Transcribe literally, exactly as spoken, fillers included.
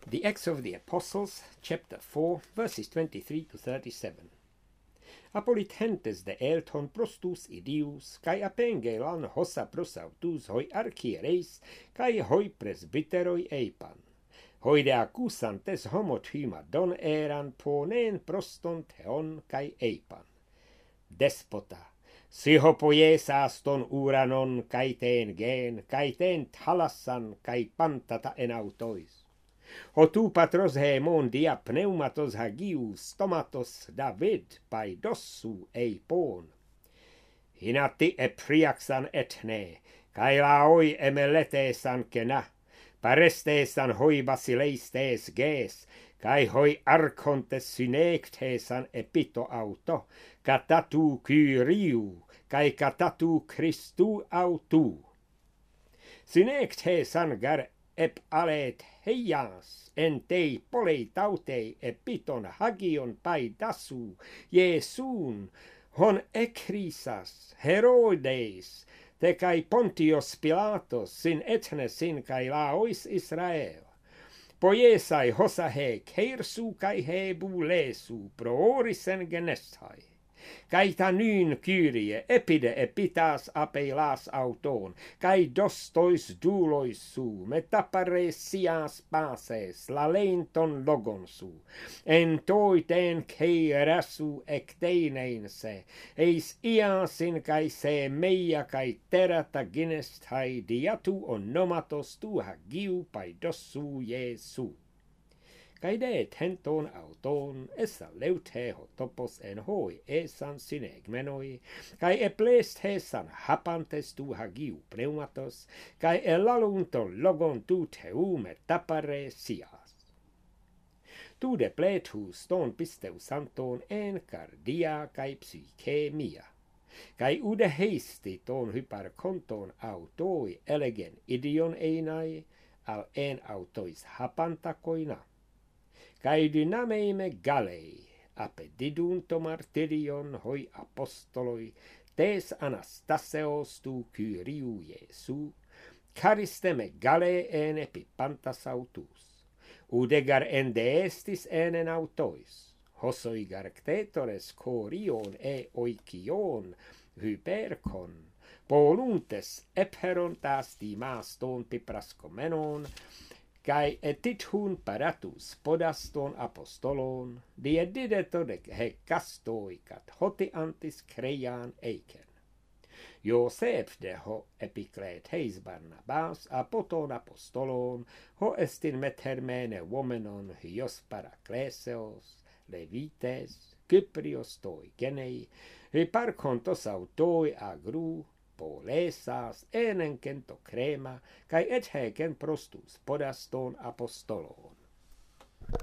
The Acts of the Apostles, chapter four, verses twenty-three to thirty-seven. Apolitentes de elton prostus idius, cae apengelan hossa prosautus hoi archiereis, cae hoi presbyteroi eipan. Hoi de accusantes homotyma don eran ponen proston theon cae eipan. Despota, siho poiesas ton uranon cae ten gen, cae ten talassan cae pantata en autois. O tu patros hemon dia pneumatos hagius stomatos David paidossu eipon. Hinati e priaxan etne, cae laoi emeletesan kena, parestesan hoi basileistes ges, cae hoi archontes synectesan epito auto, catatu Kyriu, cae catatu Christu autu. Synectesan gar ep alet heias, en tei poleitautei epiton hagion paidasu, Iesun, hon ekrisas, Herodes, te cae Pontios Pilatos, sin etne sin cae laois Israel. Poiesai hossa he keirsu cae he bulesu, pro oris en genestai. Cae tanyn Kyrie epide epitas apelas auton, cae dostois doulois su, metapares sias pases, laleinton logon su, en toi ten keirasu ecteinein se, eis iasin cae se meia cae terata ginestai diatu onomatos tu hagiu paidossu Iesu. Cae de tenton auton essa leute hotopos en hoi esan synegmenoi, cae epleste san hapantes tu hagiu pneumatos, cae elalunton logon tu teu metapare sias. Tu depletus ton pisteus santon en cardia cae psyche mia, cae ude heisti ton hyparkonton autoi elegen idion einai, al en autois hapantakoina. Cae dynameime galei, apedidunto martyrion hoi apostoloi, tes Anastaseos tu Kyriu Iesu, caristeme gale en epipantas autus, udegar ende estis enen autois, hossoi garctetores corion e oikion hypercon, poluntes epherontas dimaston piprascomenon, cae etithun paratus podaston apostolon, diedideto de hecastoi cat hoti antis creian eiken. Joseph de ho epicletes Barnabas apoton apostolon, ho estin metermene vomenon hios paracleseos, levites, Cyprios toi genei, hyparkontos autoi agru, polesas, enenkento crema, cae et hegen prostus podaston apostolon.